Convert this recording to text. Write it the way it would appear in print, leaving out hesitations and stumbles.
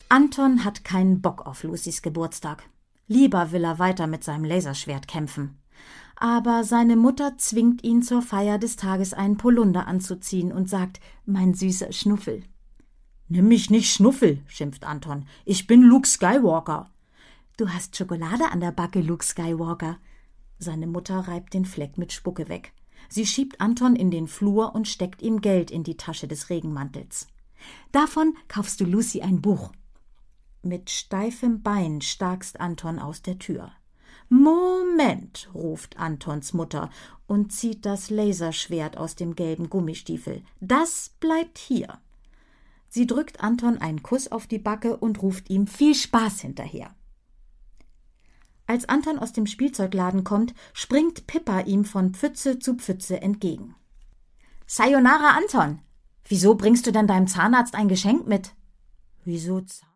Anton hat keinen Bock auf Lucys Geburtstag. Lieber will er weiter mit seinem Laserschwert kämpfen. Aber seine Mutter zwingt ihn zur Feier des Tages einen Polunder anzuziehen und sagt, mein süßer Schnuffel. »Nimm mich nicht Schnuffel«, schimpft Anton. »Ich bin Luke Skywalker.« »Du hast Schokolade an der Backe, Luke Skywalker.« Seine Mutter reibt den Fleck mit Spucke weg. Sie schiebt Anton in den Flur und steckt ihm Geld in die Tasche des Regenmantels. »Davon kaufst du Lucy ein Buch.« Mit steifem Bein starkst Anton aus der Tür. »Moment«, ruft Antons Mutter und zieht das Laserschwert aus dem gelben Gummistiefel. »Das bleibt hier.« Sie drückt Anton einen Kuss auf die Backe und ruft ihm viel Spaß hinterher. Als Anton aus dem Spielzeugladen kommt, springt Pippa ihm von Pfütze zu Pfütze entgegen. »Sayonara, Anton! Wieso bringst du denn deinem Zahnarzt ein Geschenk mit?« »Wieso